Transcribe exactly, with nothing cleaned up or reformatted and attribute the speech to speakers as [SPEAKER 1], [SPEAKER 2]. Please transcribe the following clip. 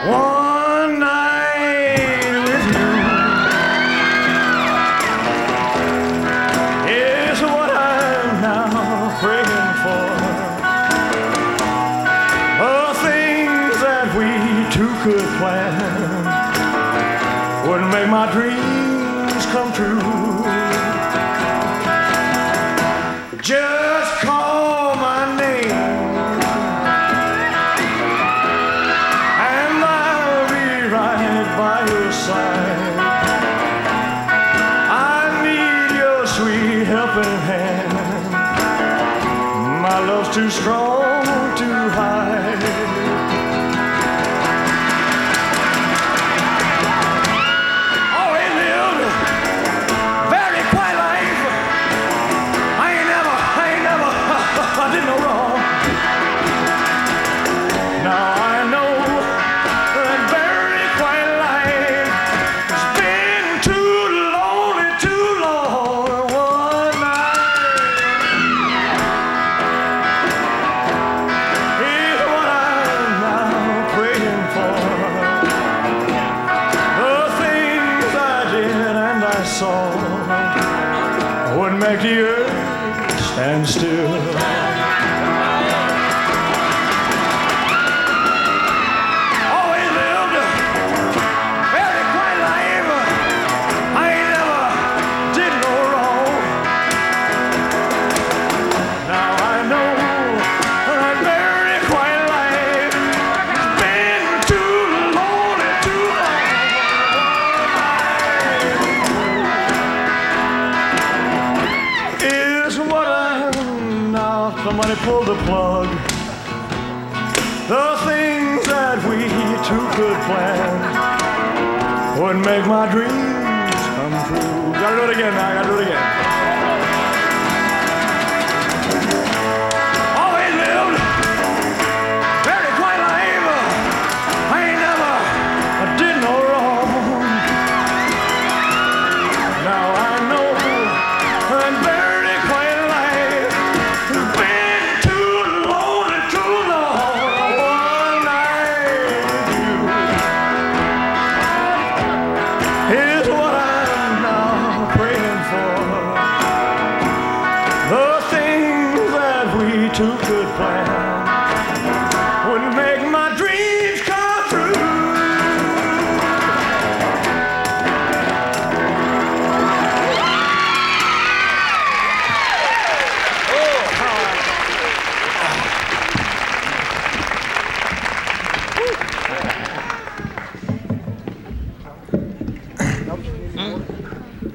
[SPEAKER 1] One night with you is what I'm now praying for. The things that we two could plan would make my dreams come true. Just call my name and I'll be right by your side. I need your sweet helping hand. My love's too strong to hide. Always lived a very quiet life. I ain't never, I ain't never, I did no wrong. Now I know that very quiet life has been too lonely, too long. One night is what I'm now praying for. The things I did and I saw would make the earth stand still. Always lived a very quiet life. I ain't never did no wrong. Now I know that very quiet life has been too lonely, too long. Is what I'm now. Somebody pull the plug. The things that we two could plan would make my dreams come true. Gotta do it again now, gotta do it again. Always lived very quiet life. I ain't never did no wrong. Now I know that very quiet life has been too lonely, too long. One night with you is what I'm now praying for. The things that we two could plan would make my dreams come true.